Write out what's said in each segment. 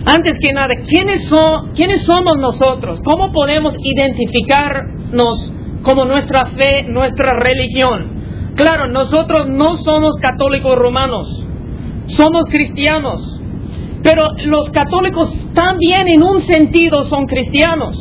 Antes que nada, ¿quiénes somos nosotros? ¿Cómo podemos identificarnos como nuestra fe, nuestra religión? Claro, nosotros no somos católicos romanos, somos cristianos. Pero los católicos también en un sentido son cristianos.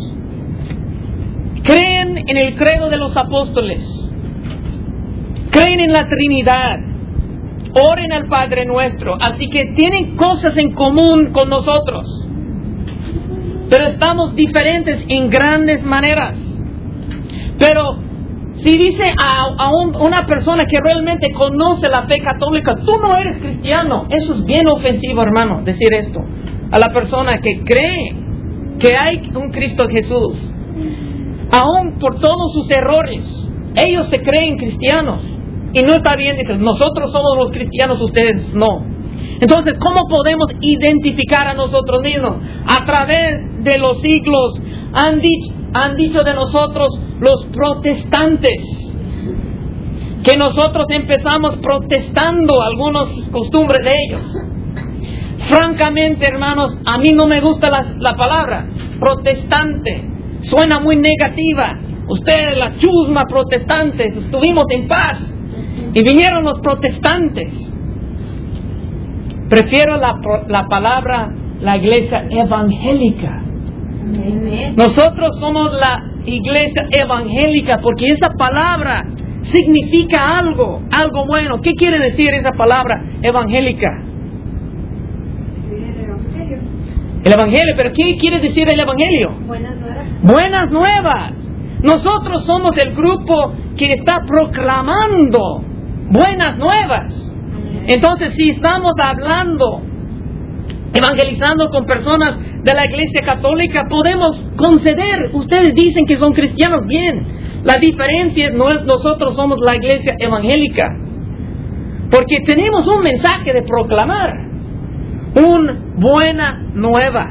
Creen en el credo de los apóstoles, creen en la Trinidad, oren al Padre Nuestro, así que tienen cosas en común con nosotros. Pero estamos diferentes en grandes maneras. Pero si dice a una persona que realmente conoce la fe católica, tú no eres cristiano, eso es bien ofensivo, hermano, decir esto a la persona que cree que hay un Cristo Jesús. Aún por todos sus errores, ellos se creen cristianos. Y no está bien decir, nosotros somos los cristianos, ustedes no. Entonces, ¿cómo podemos identificar a nosotros mismos? A través de los siglos han dicho de nosotros los protestantes, que nosotros empezamos protestando algunas costumbres de ellos. Francamente, hermanos, a mí no me gusta la palabra protestante, suena muy negativa. Ustedes, la chusma protestantes, estuvimos en paz y vinieron los protestantes. Prefiero la palabra, la iglesia evangélica. Nosotros somos la iglesia evangélica porque esa palabra significa algo bueno. ¿Qué quiere decir esa palabra evangélica? El evangelio, pero ¿qué quiere decir el evangelio? Buenas nuevas. Buenas nuevas. Nosotros somos el grupo que está proclamando buenas nuevas. Entonces, si estamos hablando, evangelizando con personas de la iglesia católica, podemos conceder, ustedes dicen que son cristianos, bien. La diferencia es nosotros somos la iglesia evangélica, porque tenemos un mensaje de proclamar, una buena nueva.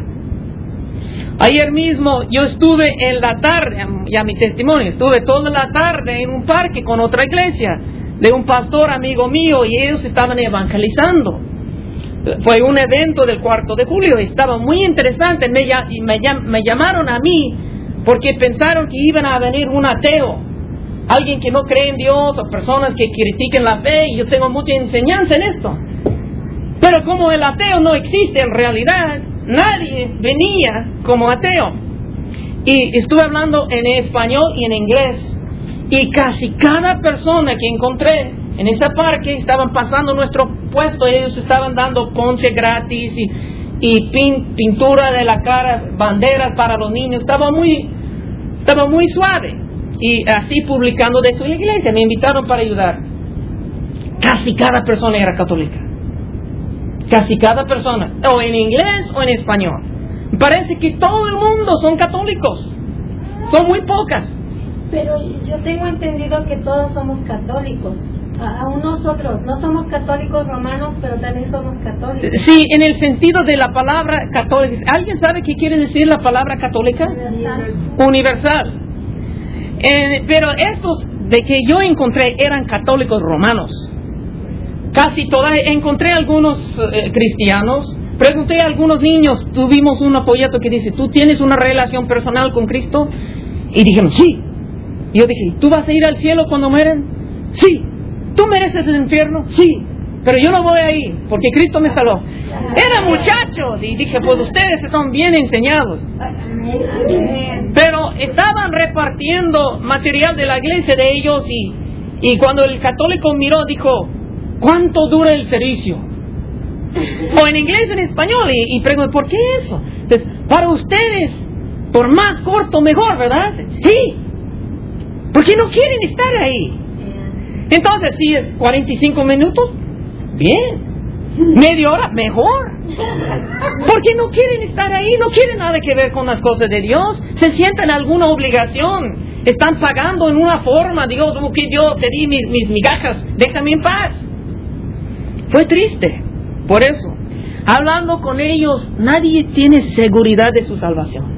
Ayer mismo yo estuve en la tarde, ya mi testimonio, estuve toda la tarde en un parque con otra iglesia de un pastor amigo mío y ellos estaban evangelizando. Fue un evento del 4 de julio, estaba muy interesante. Me llamaron a mí porque pensaron que iban a venir un ateo, alguien que no cree en Dios o personas que critiquen la fe, y yo tengo mucha enseñanza en esto. Pero como el ateo no existe en realidad, nadie venía como ateo. Y estuve hablando en español y en inglés. Y casi cada persona que encontré en ese parque estaban pasando nuestro puesto. Ellos estaban dando ponche gratis y pintura de la cara, banderas para los niños. Estaba muy suave. Y así publicando de su iglesia. Me invitaron para ayudar. Casi cada persona era católica. Casi cada persona, o en inglés o en español. Parece que todo el mundo son católicos. Son muy pocas. Pero yo tengo entendido que todos somos católicos. Aún nosotros no somos católicos romanos, pero también somos católicos. Sí, en el sentido de la palabra católica. ¿Alguien sabe qué quiere decir la palabra católica? Universal. Pero estos de que yo encontré eran católicos romanos. Casi todas. Encontré algunos cristianos. Pregunté a algunos niños. Tuvimos un folleto que dice, ¿tú tienes una relación personal con Cristo? Y dijeron, sí. Y yo dije, ¿tú vas a ir al cielo cuando mueren? Sí. ¿Tú mereces el infierno? Sí. Pero yo no voy ahí, porque Cristo me salvó. Eran muchachos. Y dije, pues ustedes están bien enseñados. Pero estaban repartiendo material de la iglesia de ellos. Y cuando el católico miró, dijo, ¿cuánto dura el servicio? O en inglés o en español. Y pregunté, ¿por qué eso? Entonces, para ustedes, por más corto, mejor, ¿verdad? Sí. Porque no quieren estar ahí. Entonces, si es 45 minutos, bien. Media hora, mejor. Porque no quieren estar ahí, no quieren nada que ver con las cosas de Dios. Se sienten alguna obligación. Están pagando en una forma. Dios, que yo te di mis migajas, déjame en paz. Fue triste. Por eso, hablando con ellos, nadie tiene seguridad de su salvación.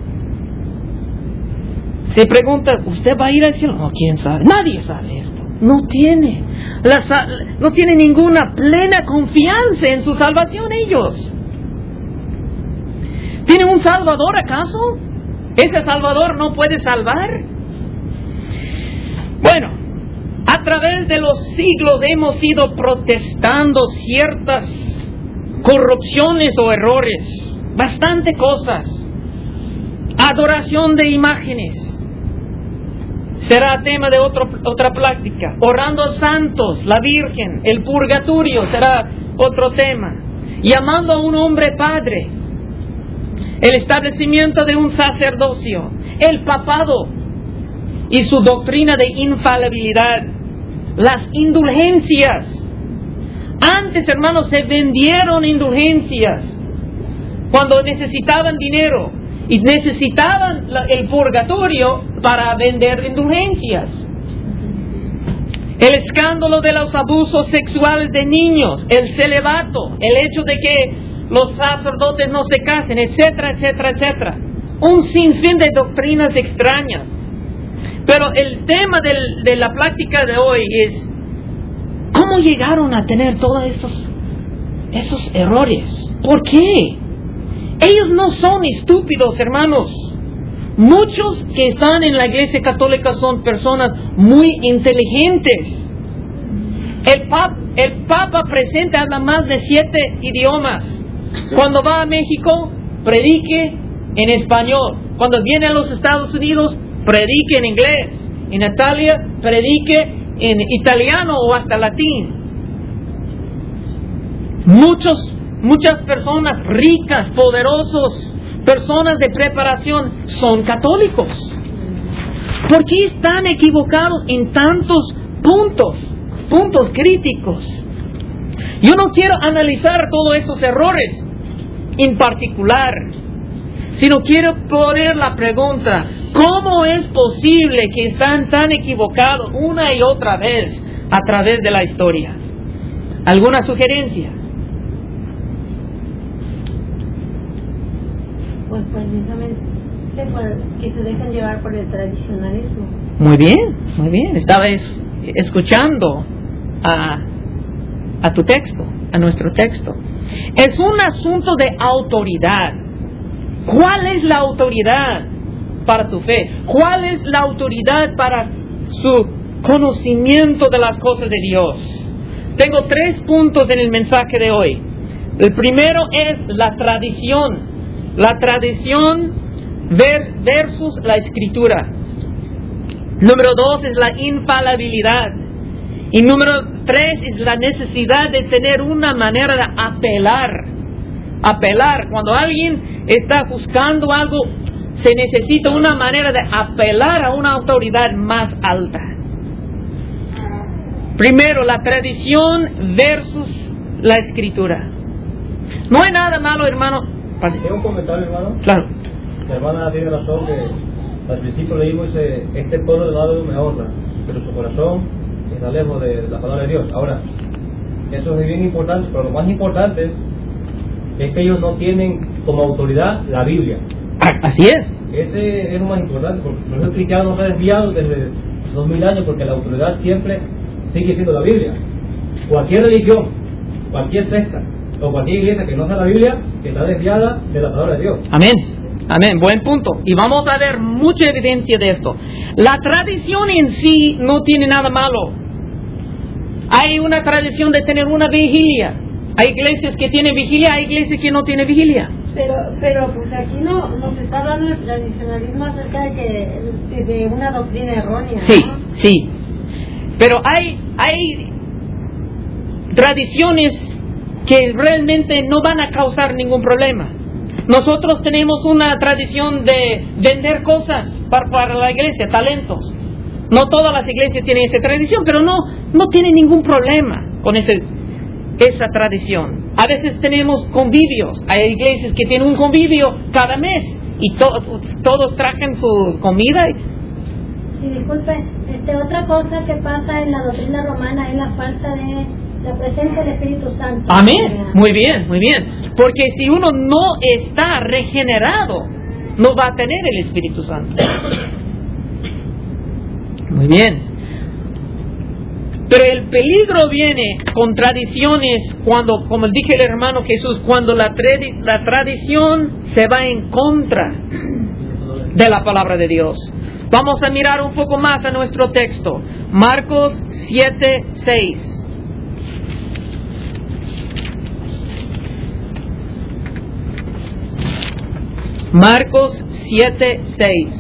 Se pregunta, ¿usted va a ir al cielo? No, ¿quién sabe? Nadie sabe esto. No tiene ninguna plena confianza en su salvación ellos. ¿Tiene un Salvador acaso? ¿Ese Salvador no puede salvar? Bueno, a través de los siglos hemos ido protestando ciertas corrupciones o errores, bastante cosas. Adoración de imágenes será tema de otra plática. Orando a santos, la Virgen, el purgatorio será otro tema. Llamando a un hombre padre, el establecimiento de un sacerdocio, el papado y su doctrina de infalibilidad, las indulgencias. Antes, hermanos, se vendieron indulgencias cuando necesitaban dinero y necesitaban el purgatorio para vender indulgencias. El escándalo de los abusos sexuales de niños, el celibato, el hecho de que los sacerdotes no se casen, etcétera, etcétera, etcétera. Un sinfín de doctrinas extrañas. Pero el tema de la plática de hoy es ¿cómo llegaron a tener todos esos errores? ¿Por qué? Ellos no son estúpidos, hermanos. Muchos que están en la Iglesia Católica son personas muy inteligentes. El Papa presente habla más de 7 idiomas. Cuando va a México, predique en español. Cuando viene a los Estados Unidos, predique en inglés. En Italia, predique en italiano o hasta latín. Muchas personas ricas, poderosos, personas de preparación son católicos. ¿Por qué están equivocados en tantos puntos críticos? Yo no quiero analizar todos esos errores en particular, sino quiero poner la pregunta: ¿cómo es posible que están tan equivocados una y otra vez a través de la historia? ¿Alguna sugerencia? Pues precisamente que se dejan llevar por el tradicionalismo. Muy bien. Estaba escuchando a tu texto, a nuestro texto. Es un asunto de autoridad. ¿Cuál es la autoridad para tu fe? ¿Cuál es la autoridad para su conocimiento de las cosas de Dios? Tengo 3 puntos en el mensaje de hoy. El primero es la tradición. La tradición versus la Escritura. Número 2 es la infalibilidad. Y número 3 es la necesidad de tener una manera de apelar. Cuando alguien está buscando algo, se necesita una manera de apelar a una autoridad más alta. Primero, la tradición versus la Escritura. No hay nada malo, hermano. ¿Tengo un comentario, hermano? Claro. La hermana tiene razón que al principio leímos este pueblo de lado me honra, pero su corazón está lejos de la palabra de Dios. Ahora, eso es bien importante, pero lo más importante es que ellos no tienen como autoridad la Biblia. Así es. Ese es lo más importante, porque los cristianos se han desviado desde 2000 años, porque la autoridad siempre sigue siendo la Biblia. Cualquier religión, cualquier secta o cualquier iglesia que no sea la Biblia, que está desviada de la palabra de Dios. Amén, buen punto. Y vamos a ver mucha evidencia de esto. La tradición en sí no tiene nada malo. Hay una tradición de tener una vigilia. Hay iglesias que tienen vigilia, hay iglesias que no tienen vigilia. Pero pues aquí no nos está hablando de tradicionalismo acerca de una doctrina errónea, ¿no? Sí. Pero hay tradiciones que realmente no van a causar ningún problema. Nosotros tenemos una tradición de vender cosas para la iglesia, talentos. No todas las iglesias tienen esa tradición, pero no tienen ningún problema con esa tradición. A veces tenemos convivios. Hay iglesias que tienen un convivio cada mes y todos trajen su comida. Y disculpe, otra cosa que pasa en la doctrina romana es la falta de la presencia del Espíritu Santo. Amén. Muy bien. Porque si uno no está regenerado, no va a tener el Espíritu Santo. Muy bien. Pero el peligro viene con tradiciones cuando, como dije el hermano Jesús, cuando la tradición se va en contra de la palabra de Dios. Vamos a mirar un poco más a nuestro texto. Marcos 7:6. Marcos 7:6.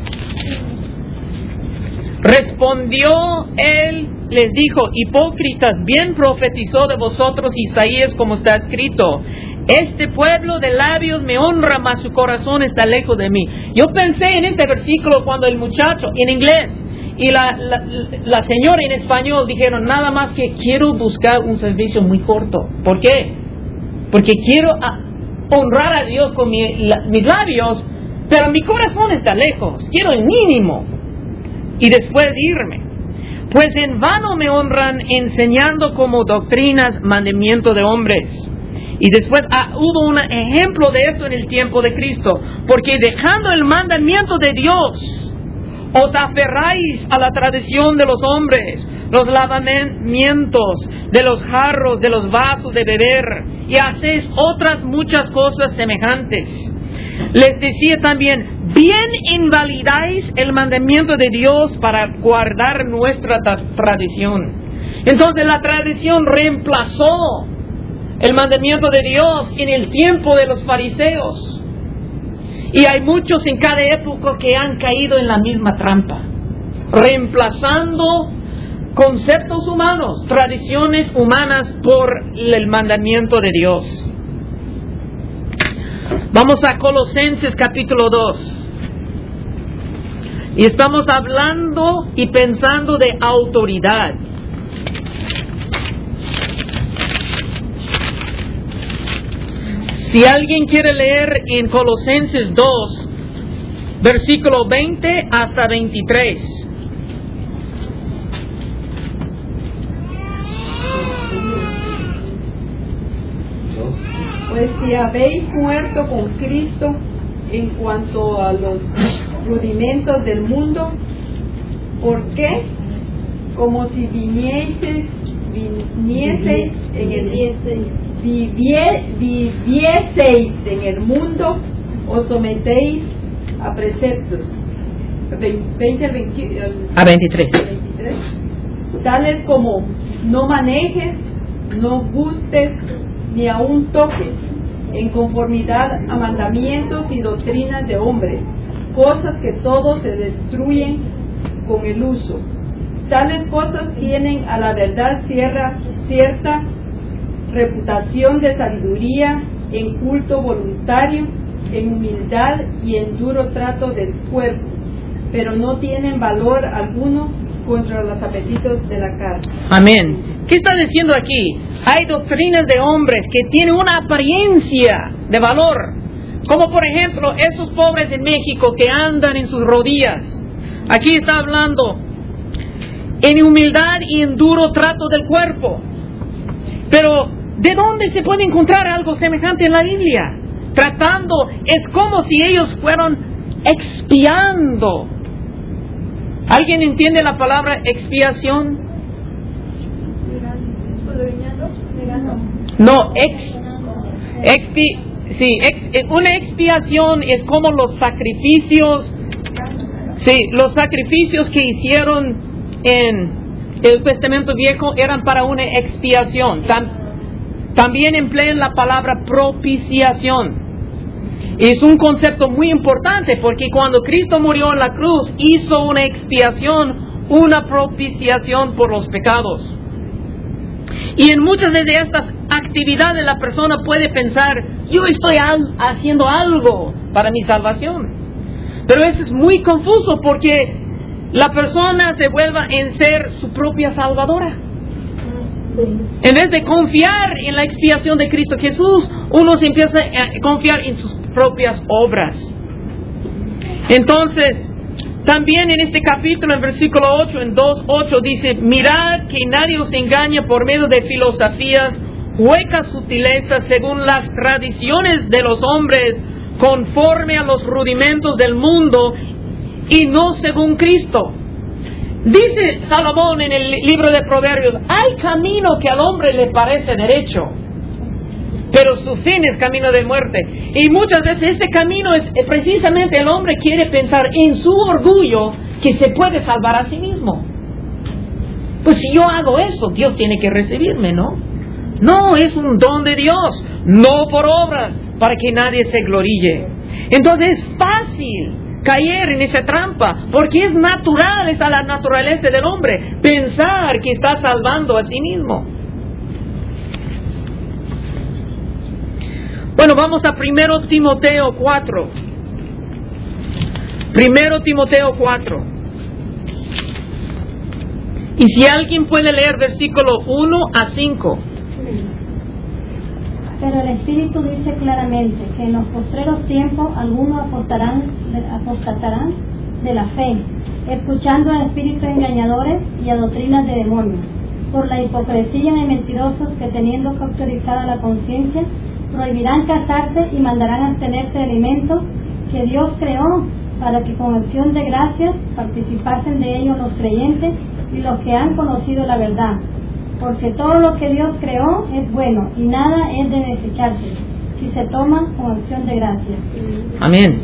Respondió él, les dijo: hipócritas, bien profetizó de vosotros Isaías, como está escrito: este pueblo de labios me honra, mas su corazón está lejos de mí. Yo pensé en este versículo cuando el muchacho en inglés y la señora en español dijeron nada más que quiero buscar un servicio muy corto. ¿Por qué? Porque quiero honrar a Dios con mis labios, pero mi corazón está lejos. Quiero el mínimo y después irme. Pues en vano me honran, enseñando como doctrinas mandamientos de hombres. Y después hubo un ejemplo de esto en el tiempo de Cristo. Porque dejando el mandamiento de Dios, os aferráis a la tradición de los hombres, los lavamientos de los jarros, de los vasos de beber, y hacéis otras muchas cosas semejantes. Les decía también: bien invalidáis el mandamiento de Dios para guardar nuestra tradición. Entonces la tradición reemplazó el mandamiento de Dios en el tiempo de los fariseos. Y hay muchos en cada época que han caído en la misma trampa, reemplazando conceptos humanos, tradiciones humanas por el mandamiento de Dios. Vamos a Colosenses capítulo 2. Y estamos hablando y pensando de autoridad. Si alguien quiere leer en Colosenses 2, versículo 20 hasta 23. Pues si habéis muerto con Cristo en cuanto a los rudimentos del mundo, ¿por qué? Como si vivieseis en el mundo, os sometéis a preceptos. 23. Tales como: no manejes, no gustes, ni aun toques, en conformidad a mandamientos y doctrinas de hombres, cosas que todos se destruyen con el uso. Tales cosas tienen a la verdad cierta reputación de sabiduría, en culto voluntario, en humildad y en duro trato del cuerpo, pero no tienen valor alguno contra los apetitos de la carne. Amén. ¿Qué está diciendo aquí? Hay doctrinas de hombres que tienen una apariencia de valor, como por ejemplo esos pobres en México que andan en sus rodillas. Aquí está hablando en humildad y en duro trato del cuerpo. Pero ¿de dónde se puede encontrar algo semejante en la Biblia? Tratando, es como si ellos fueran expiando. ¿Alguien entiende la palabra expiación? No, una expiación es como los sacrificios. Sí, los sacrificios que hicieron en el Testamento Viejo eran para una expiación. También emplean la palabra propiciación. Es un concepto muy importante porque cuando Cristo murió en la cruz hizo una expiación, una propiciación por los pecados. Y en muchas de estas actividades la persona puede pensar: yo estoy haciendo algo para mi salvación. Pero eso es muy confuso porque la persona se vuelve en ser su propia salvadora. En vez de confiar en la expiación de Cristo Jesús, uno se empieza a confiar en sus propias obras. Entonces, también en este capítulo, en versículo 8, en 2:8 dice: mirad que nadie os engañe por medio de filosofías, huecas sutilezas, según las tradiciones de los hombres, conforme a los rudimentos del mundo, y no según Cristo. Dice Salomón en el libro de Proverbios, hay camino que al hombre le parece derecho, pero su fin es camino de muerte. Y muchas veces este camino es precisamente el hombre quiere pensar en su orgullo que se puede salvar a sí mismo. Pues si yo hago eso, Dios tiene que recibirme, ¿no? No, es un don de Dios, no por obras, para que nadie se gloríe. Entonces es fácil caer en esa trampa, porque es natural, es a la naturaleza del hombre pensar que está salvando a sí mismo. Bueno, vamos a 1 Timoteo 4. 1 Timoteo 4. Y si alguien puede leer versículo 1 a 5. Pero el Espíritu dice claramente que en los postreros tiempos algunos apostatarán de la fe, escuchando a espíritus engañadores y a doctrinas de demonios, por la hipocresía de mentirosos que, teniendo cauterizada la conciencia, prohibirán casarse y mandarán abstenerse de alimentos que Dios creó, para que con acción de gracias participasen de ellos los creyentes y los que han conocido la verdad. Porque todo lo que Dios creó es bueno y nada es de desecharse si se toma con acción de gracias. Amén.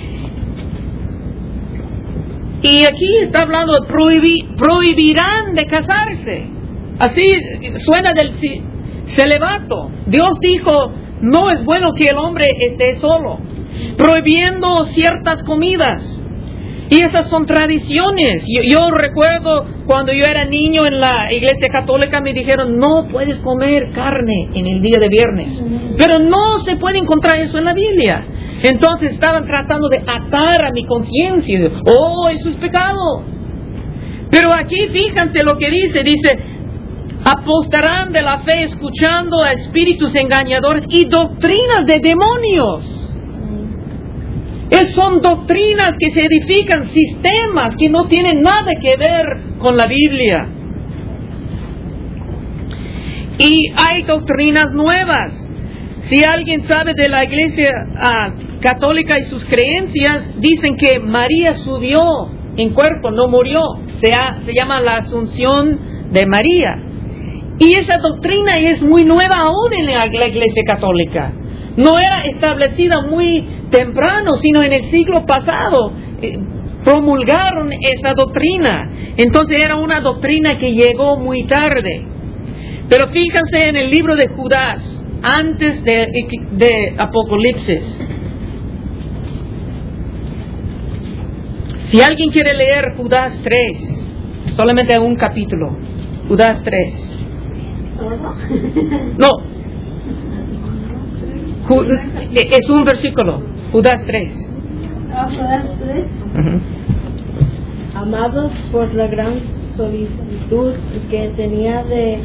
Y aquí está hablando de prohibirán de casarse. Así suena del celibato. Dios dijo, no es bueno que el hombre esté solo. Prohibiendo ciertas comidas. Y esas son tradiciones. Yo recuerdo cuando yo era niño en la iglesia católica me dijeron, no puedes comer carne en el día de viernes. Pero no se puede encontrar eso en la Biblia. Entonces estaban tratando de atar a mi conciencia. Oh, eso es pecado. Pero aquí fíjense lo que dice. Dice, apostarán de la fe escuchando a espíritus engañadores y doctrinas de demonios. Son doctrinas que se edifican, sistemas que no tienen nada que ver con la Biblia. Y hay doctrinas nuevas. Si alguien sabe de la iglesia católica y sus creencias, dicen que María subió en cuerpo, no murió. Se llama la Asunción de María. Y esa doctrina es muy nueva aún en la iglesia católica. No era establecida muy temprano, sino en el siglo pasado promulgaron esa doctrina. Entonces era una doctrina que llegó muy tarde. Pero fíjense en el libro de Judas, antes de Apocalipsis. Si alguien quiere leer Judas 3, solamente un capítulo, Judas 3. No. Es un versículo, Judas 3. Judas 3. Amados, por la gran solicitud que tenía de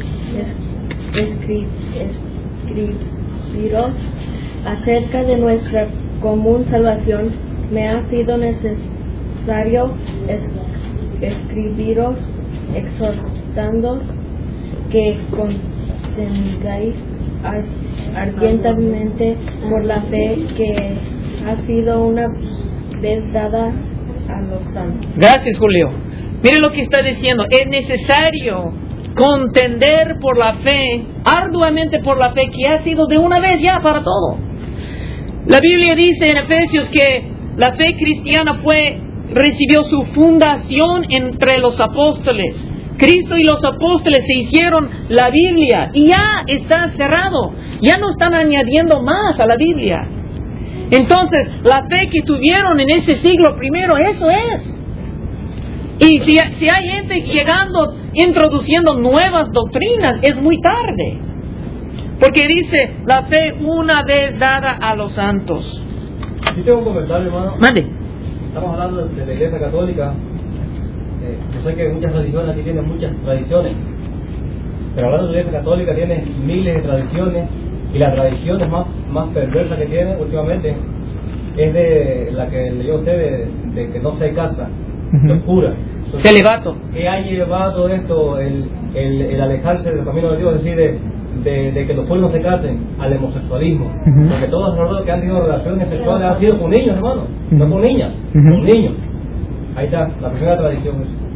escribiros acerca de nuestra común salvación, me ha sido necesario escribiros exhortándoos que contengáis ardientemente por la fe que ha sido una vez dada a los santos. Gracias, Julio. Mire lo que está diciendo. Es necesario contender por la fe, arduamente por la fe que ha sido de una vez ya para todo. La Biblia dice en Efesios que la fe cristiana recibió su fundación entre los apóstoles. Cristo y los apóstoles se hicieron la Biblia y ya está cerrado. Ya no están añadiendo más a la Biblia. Entonces, la fe que tuvieron en ese siglo primero, eso es. Y si hay gente llegando, introduciendo nuevas doctrinas, es muy tarde. Porque dice, la fe una vez dada a los santos. Sí tengo un comentario, hermano. Mande. Estamos hablando de la Iglesia Católica. Yo sé que muchas religiones aquí tienen muchas tradiciones, pero hablando de la Iglesia Católica tiene miles de tradiciones, y la tradición más perversa que tiene últimamente es de la que leyó usted de que no se casa, locura. Celibato. ¿Qué ha llevado todo esto, el alejarse del camino de Dios, es decir, de que los pueblos se casen, al homosexualismo? Porque todos los sacerdotes que han tenido relaciones sexuales han sido con niños, hermano, no con niñas, con niños. Ahí está, la primera tradición.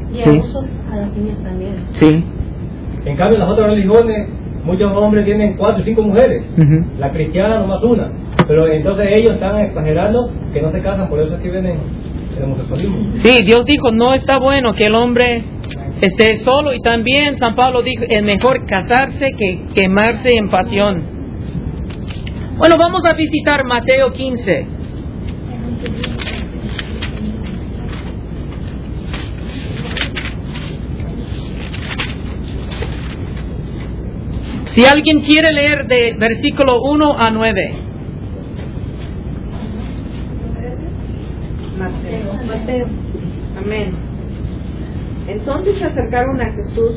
Y Sí. abusos a las niñas también. Sí. En cambio, en las otras religiones, muchos hombres tienen 4 o 5 mujeres. Ujú. La cristiana nomás una. Pero entonces ellos están exagerando que no se casan, por eso es que vienen el homosexualismo. Sí, Dios dijo, no está bueno que el hombre esté solo, y también San Pablo dijo, es mejor casarse que quemarse en pasión. Bueno, vamos a visitar Mateo 15. Si alguien quiere leer de versículo 1 a 9. Mateo. Amén. Entonces se acercaron a Jesús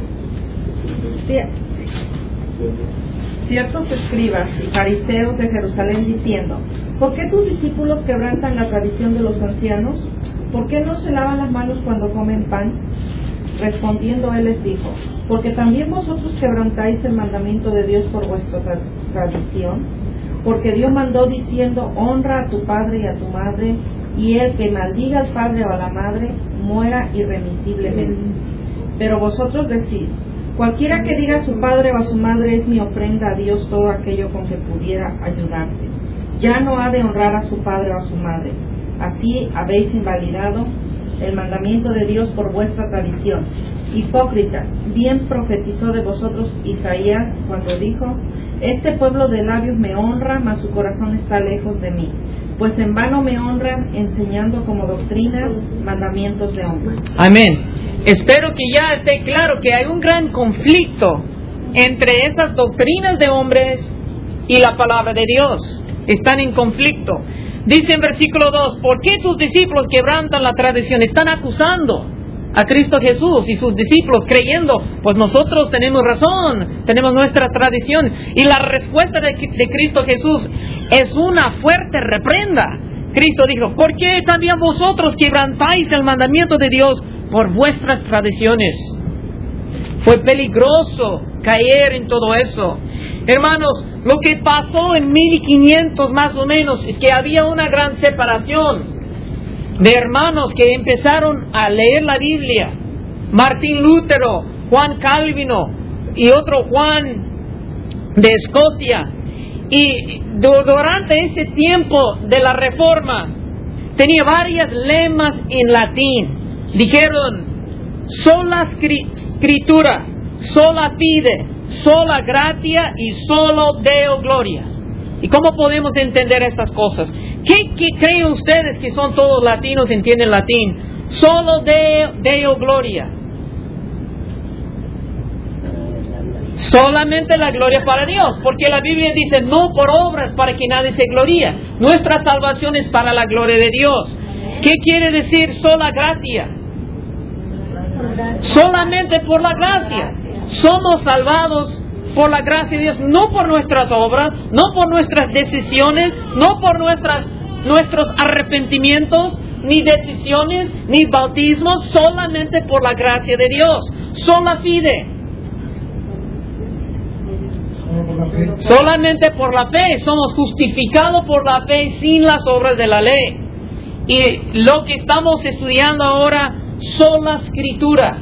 ciertos escribas y fariseos de Jerusalén diciendo: ¿por qué tus discípulos quebrantan la tradición de los ancianos? ¿Por qué no se lavan las manos cuando comen pan? Respondiendo él les dijo: porque también vosotros quebrantáis el mandamiento de Dios por vuestra tradición. Porque Dios mandó diciendo: honra a tu padre y a tu madre, y el que maldiga al padre o a la madre muera irremisiblemente. Pero vosotros decís: cualquiera que diga a su padre o a su madre es mi ofrenda a Dios todo aquello con que pudiera ayudarte, ya no ha de honrar a su padre o a su madre. Así habéis invalidado el mandamiento de Dios por vuestra tradición. Hipócritas, bien profetizó de vosotros Isaías cuando dijo: este pueblo de labios me honra, mas su corazón está lejos de mí, pues en vano me honran enseñando como doctrinas mandamientos de hombres. Amén. Espero que ya esté claro que hay un gran conflicto entre esas doctrinas de hombres y la palabra de Dios. Están en conflicto. Dice en versículo 2, ¿por qué tus discípulos quebrantan la tradición? Están acusando a Cristo Jesús y sus discípulos, creyendo, pues nosotros tenemos razón, tenemos nuestra tradición. Y la respuesta de Cristo Jesús es una fuerte reprenda. Cristo dijo: ¿por qué también vosotros quebrantáis el mandamiento de Dios por vuestras tradiciones? Fue peligroso caer en todo eso. Hermanos, lo que pasó en 1500 más o menos es que había una gran separación de hermanos que empezaron a leer la Biblia. Martín Lutero, Juan Calvino y otro Juan de Escocia. Y durante ese tiempo de la Reforma tenía varias lemas en latín. Dijeron: sola scriptura, sola fide, sola gratia y solo Deo gloria. ¿Y cómo podemos entender estas cosas? ¿Qué creen ustedes que son todos latinos, entienden latín? Solo Deo gloria. Solamente la gloria para Dios, porque la Biblia dice: no por obras para que nadie se gloría. Nuestra salvación es para la gloria de Dios. ¿Qué quiere decir sola gratia? Solamente por la gracia. Somos salvados por la gracia de Dios, no por nuestras obras, no por nuestras decisiones, no por nuestros arrepentimientos, ni decisiones, ni bautismos, solamente por la gracia de Dios. Sola fide. Solamente por la fe. Somos justificados por la fe sin las obras de la ley. Y lo que estamos estudiando ahora, sola escritura.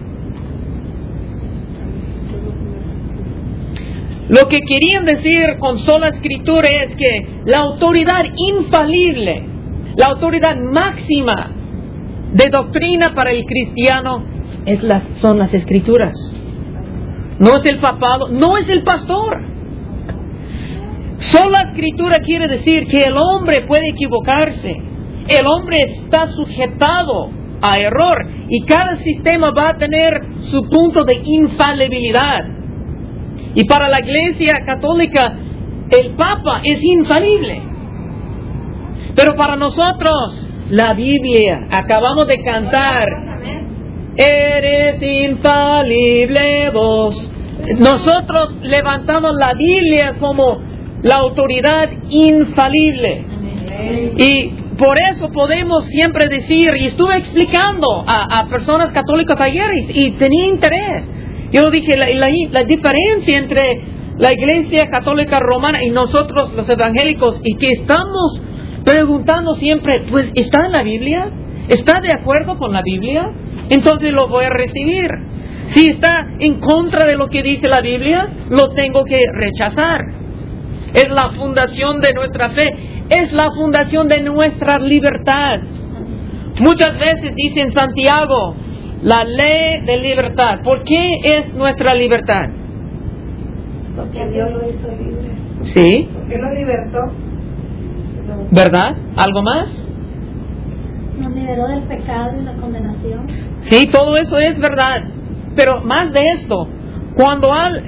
Lo que querían decir con sola escritura es que la autoridad infalible, la autoridad máxima de doctrina para el cristiano son las escrituras. No es el papado, no es el pastor. Sola escritura quiere decir que el hombre puede equivocarse. El hombre está sujetado a error y cada sistema va a tener su punto de infalibilidad. Y para la Iglesia Católica, el Papa es infalible. Pero para nosotros, la Biblia, acabamos de cantar: eres infalible vos. Nosotros levantamos la Biblia como la autoridad infalible. Y por eso podemos siempre decir, y estuve explicando a personas católicas ayer y tenía interés. Yo dije la diferencia entre la Iglesia Católica Romana y nosotros los evangélicos, y que estamos preguntando siempre, pues, ¿está en la Biblia? ¿Está de acuerdo con la Biblia? entonces lo voy a recibir. Si está en contra de lo que dice la Biblia, lo tengo que rechazar. Es la fundación de nuestra fe, es la fundación de nuestra libertad. Muchas veces dice en Santiago, la ley de libertad. ¿Por qué es nuestra libertad? Porque Dios lo hizo libre. Sí. Porque lo libertó. ¿Verdad? ¿Algo más? Nos liberó del pecado y la condenación. Sí, todo eso es verdad. Pero más de esto, cuando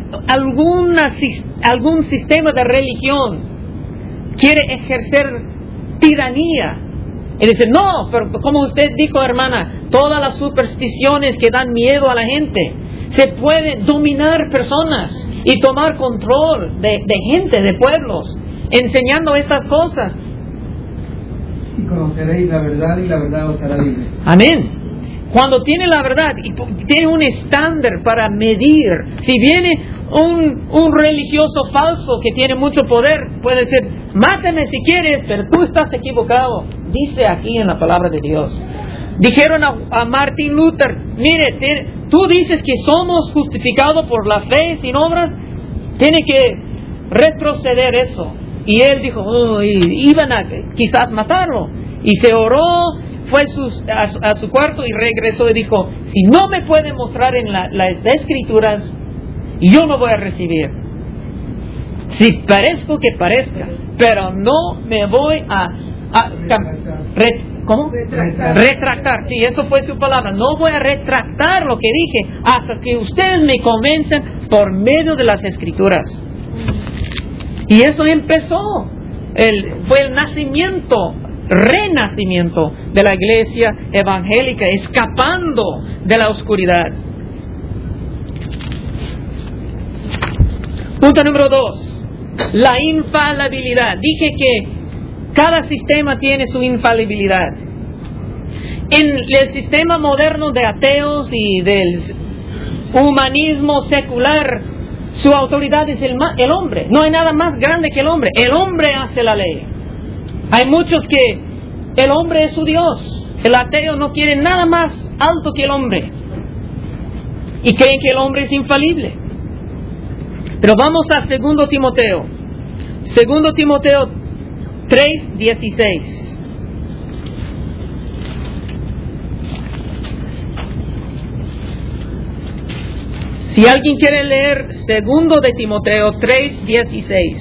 algún sistema de religión quiere ejercer tiranía, y dice, no, pero como usted dijo, hermana, todas las supersticiones que dan miedo a la gente, se puede dominar personas y tomar control de gente, de pueblos, enseñando estas cosas. Y conoceréis la verdad y la verdad os hará libres. Amén. Cuando tiene la verdad y tiene un estándar para medir, si viene un religioso falso que tiene mucho poder, puede decir, mátame si quieres, pero tú estás equivocado. Dice aquí en la palabra de Dios. Dijeron a Martin Luther, mire, tú dices que somos justificados por la fe sin obras, tiene que retroceder eso. Y él dijo, iban a quizás matarlo. Y se oró, fue a su cuarto y regresó y dijo, si no me puede mostrar en las escrituras, yo no voy a recibir. Si parezco que parezca, pero no me voy ¿cómo? Retractar. Sí, eso fue su palabra. No voy a retractar lo que dije hasta que ustedes me convencen por medio de las escrituras. Y eso empezó. Fue el renacimiento de la iglesia evangélica, escapando de la oscuridad. Punto número 2. La infalibilidad. Dije que cada sistema tiene su infalibilidad. En el sistema moderno de ateos y del humanismo secular, su autoridad es el hombre. No hay nada más grande que el hombre. El hombre hace la ley. Hay muchos que el hombre es su Dios. El ateo no quiere nada más alto que el hombre. Y creen que el hombre es infalible. Pero vamos a 2 Timoteo. 2 Timoteo 3:16. Si alguien quiere leer 2 de Timoteo 3:16.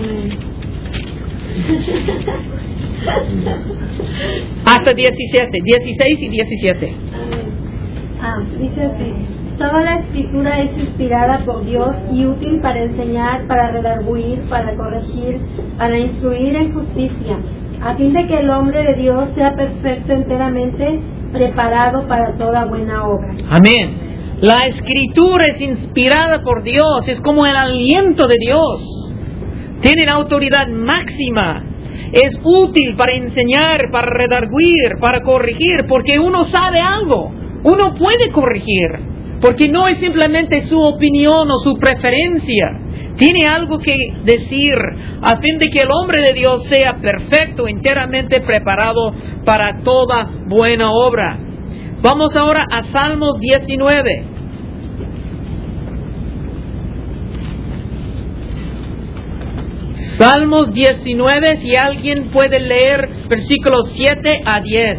Hasta 17, 16 y 17. Dice así: toda la escritura es inspirada por Dios y útil para enseñar, para redarguir, para corregir, para instruir en justicia, a fin de que el hombre de Dios sea perfecto, enteramente preparado para toda buena obra. Amén. La escritura es inspirada por Dios, es como el aliento de Dios. Tiene la autoridad máxima. Es útil para enseñar, para redarguir, para corregir, porque uno sabe algo. Uno puede corregir, porque no es simplemente su opinión o su preferencia. Tiene algo que decir, a fin de que el hombre de Dios sea perfecto, enteramente preparado para toda buena obra. Vamos ahora a Salmos 19. Salmos 19, si alguien puede leer versículos 7 a 10.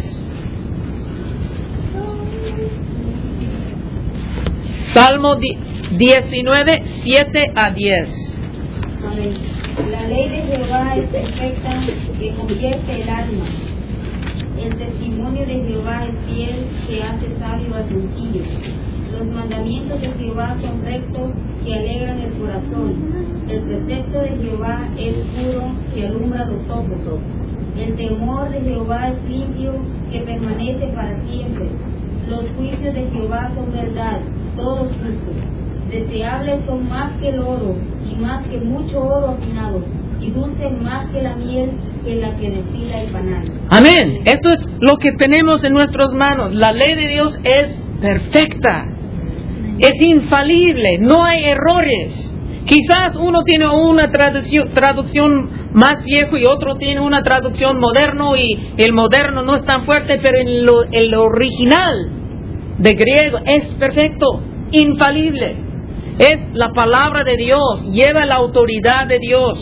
Salmo 19, 7 a 10. Amén. La ley de Jehová es perfecta, que convierte el alma. El testimonio de Jehová es fiel, que hace sabio al sencillo. Los mandamientos de Jehová son rectos, que alegran el corazón. El precepto de Jehová es puro, que alumbra los ojos. El temor de Jehová es limpio, que permanece para siempre. Los juicios de Jehová son verdad, todos justos. Deseables son más que el oro, y más que mucho oro afinado, y dulces más que la miel, que la que destila el panal. Amén. Esto es lo que tenemos en nuestras manos. La ley de Dios es perfecta, es infalible, no hay errores. Quizás uno tiene una traducción más vieja y otro tiene una traducción moderno, y el moderno no es tan fuerte, pero en el original de griego, es perfecto, infalible. Es la palabra de Dios, lleva la autoridad de Dios.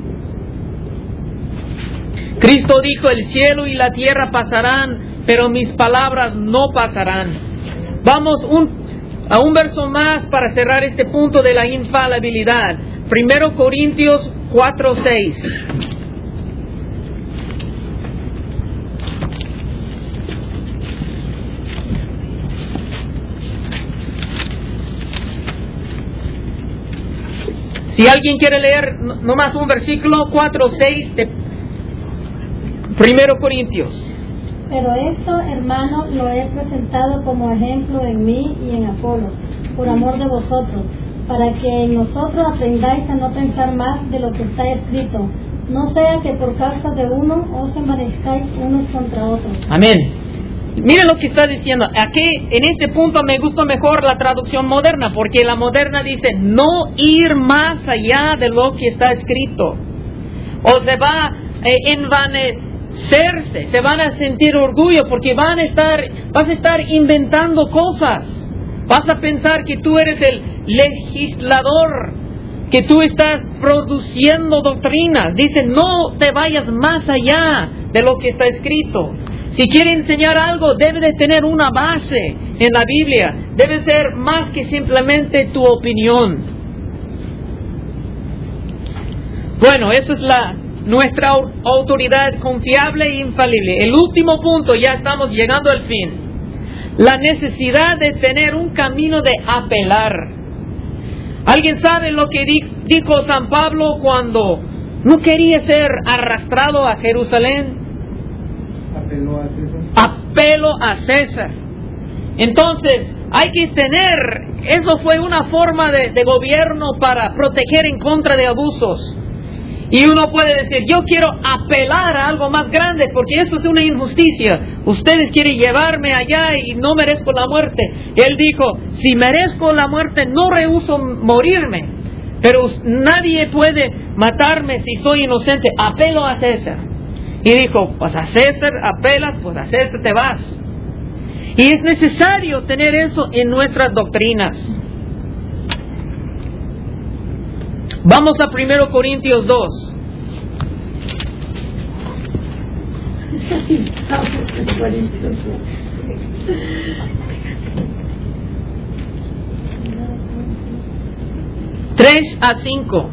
Cristo dijo, el cielo y la tierra pasarán, pero mis palabras no pasarán. Vamos a un verso más para cerrar este punto de la infalibilidad. 1 Corintios 4:6. Si alguien quiere leer nomás un versículo, 4:6 de 1 Corintios. Pero esto, hermano, lo he presentado como ejemplo en mí y en Apolos, por amor de vosotros, para que en nosotros aprendáis a no pensar más de lo que está escrito, no sea que por causa de uno os envanezcáis unos contra otros. Amén. Miren lo que está diciendo. Aquí, en este punto, me gusta mejor la traducción moderna, porque la moderna dice, no ir más allá de lo que está escrito. O se va a envanecerse, se van a sentir orgullo, porque vas a estar inventando cosas. Vas a pensar que tú eres el legislador, que tú estás produciendo doctrinas. Dice, no te vayas más allá de lo que está escrito. Si quiere enseñar algo, debe de tener una base en la Biblia. Debe ser más que simplemente tu opinión. Bueno, eso es nuestra autoridad confiable e infalible. El último punto, ya estamos llegando al fin. La necesidad de tener un camino de apelar. ¿Alguien sabe lo que dijo San Pablo cuando no quería ser arrastrado a Jerusalén? Apelo a César. Entonces, hay que eso fue una forma de gobierno para proteger en contra de abusos. Y uno puede decir, yo quiero apelar a algo más grande, porque eso es una injusticia. Ustedes quieren llevarme allá y no merezco la muerte. Y él dijo, si merezco la muerte, no rehúso morirme. Pero nadie puede matarme si soy inocente. Apelo a César. Y dijo, pues a César apelas, pues a César te vas. Y es necesario tener eso en nuestras doctrinas. Vamos a 1 Corintios 2. Tres a 5.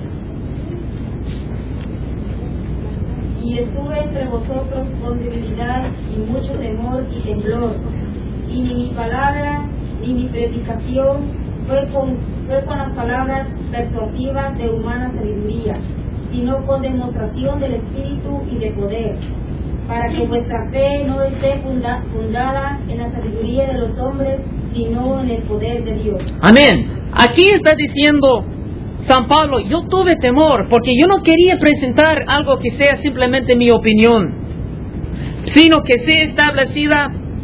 Y estuve entre vosotros con debilidad y mucho temor y temblor, y ni mi palabra ni mi predicación fue con las palabras persuasivas de humana sabiduría, sino con demostración del Espíritu y de poder, para que vuestra fe no esté fundada en la sabiduría de los hombres, sino en el poder de Dios. Amén. Aquí está diciendo San Pablo, yo tuve temor porque yo no quería presentar algo que sea simplemente mi opinión, sino que sea establecida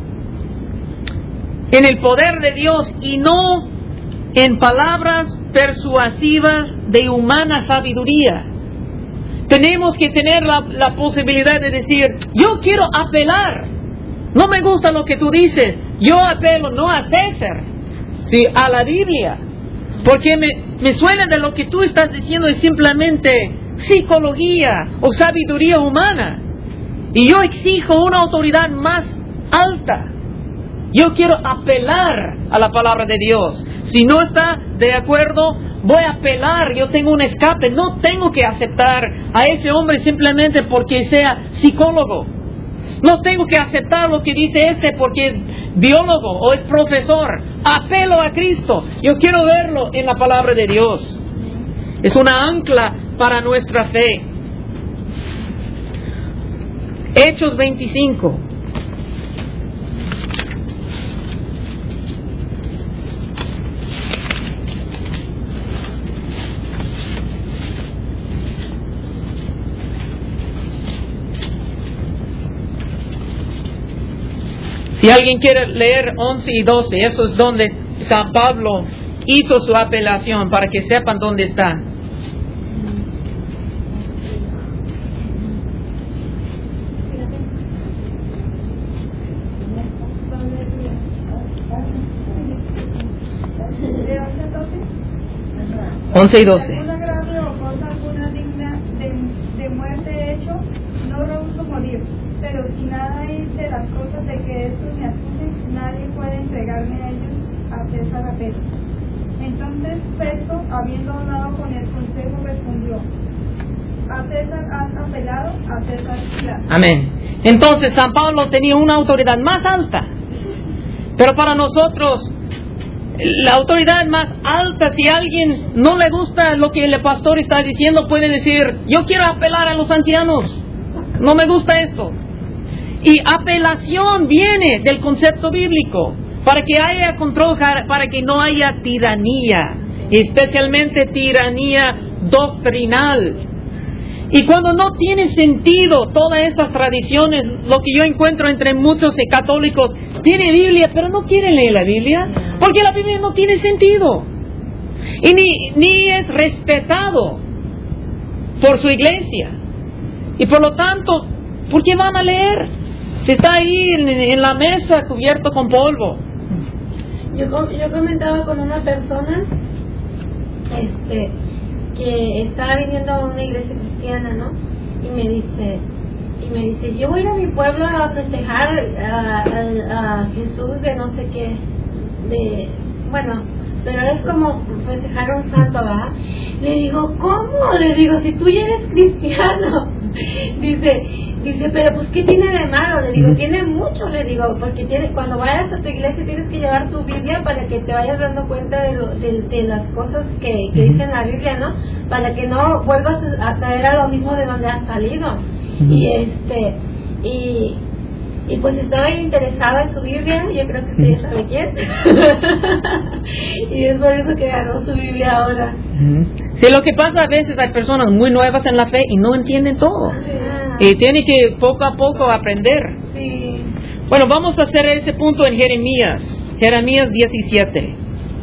en el poder de Dios y no en palabras persuasivas de humana sabiduría. Tenemos que tener la posibilidad de decir, yo quiero apelar, no me gusta lo que tú dices, yo apelo no a César, sino a la Biblia. Porque me suena de lo que tú estás diciendo es simplemente psicología o sabiduría humana. Y yo exijo una autoridad más alta. Yo quiero apelar a la palabra de Dios. Si no está de acuerdo, voy a apelar. Yo tengo un escape. No tengo que aceptar a ese hombre simplemente porque sea psicólogo. No tengo que aceptar lo que dice porque es biólogo o es profesor. Apelo a Cristo. Yo quiero verlo en la palabra de Dios. Es una ancla para nuestra fe. Hechos 25. Si alguien quiere leer 11 y 12, eso es donde San Pablo hizo su apelación, para que sepan dónde está. 11 y 12. Si algún agravio o cosa alguna digna de muerte hecho, no rehuso morir. Pero si nada hay de las cosas de que estos me acusen, nadie puede entregarme a ellos a César apelo. Entonces Festo, habiendo hablado con el consejo, respondió: a César has apelado, a César irás. Amén. Entonces San Pablo tenía una autoridad más alta. Pero para nosotros, la autoridad más alta, si a alguien no le gusta lo que el pastor está diciendo, puede decir: yo quiero apelar a los ancianos, no me gusta esto. Y apelación viene del concepto bíblico, para que haya control, para que no haya tiranía, especialmente tiranía doctrinal. Y cuando no tiene sentido todas estas tradiciones, lo que yo encuentro entre muchos católicos, tiene Biblia, pero no quieren leer la Biblia, porque la Biblia no tiene sentido. Y ni es respetado por su iglesia. Y por lo tanto, ¿por qué van a leer? Si está ahí en la mesa cubierto con polvo. Yo comentaba con una persona que estaba viniendo a una iglesia cristiana, ¿no? Y me dice, yo voy a ir a mi pueblo a festejar a Jesús de no sé qué, pero es como festejar a un santo, ¿verdad? Le digo, ¿cómo? Le digo, si tú ya eres cristiano. Dice, pero pues ¿qué tiene de malo? Le digo, tiene mucho, le digo, porque cuando vayas a tu iglesia tienes que llevar tu Biblia para que te vayas dando cuenta de las cosas que dice en la Biblia, ¿no? Para que no vuelvas a caer a lo mismo de donde has salido. Y pues estaba interesada en su Biblia, yo creo que usted ya sabe quién. Y es por eso que ganó su Biblia ahora. Sí, lo que pasa a veces hay personas muy nuevas en la fe y no entienden todo. Y tienen que poco a poco aprender. Sí. Bueno, vamos a hacer ese punto en Jeremías 17.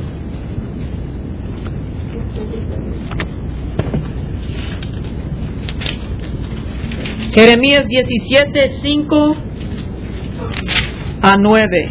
Jeremías 17, 5 a 9.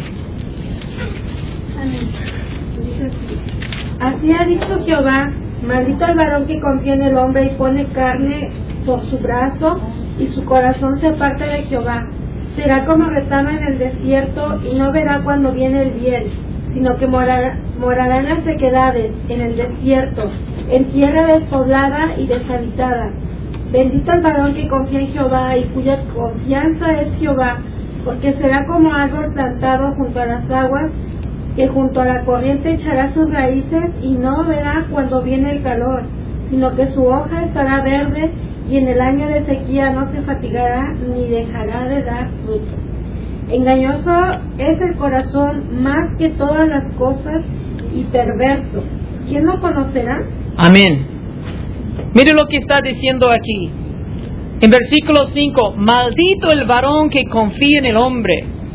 Así ha dicho Jehová: maldito el varón que confía en el hombre y pone carne por su brazo, y su corazón se aparta de Jehová. Será como retama en el desierto, y no verá cuando viene el bien, sino que morará en las sequedades, en el desierto, en tierra despoblada y deshabitada. Bendito el varón que confía en Jehová y cuya confianza es Jehová, porque será como árbol plantado junto a las aguas, que junto a la corriente echará sus raíces y no verá cuando viene el calor, sino que su hoja estará verde, y en el año de sequía no se fatigará ni dejará de dar fruto. Engañoso es el corazón más que todas las cosas y perverso. ¿Quién lo conocerá? Amén. Mire lo que está diciendo aquí. En versículo 5, maldito el varón que confía en el hombre,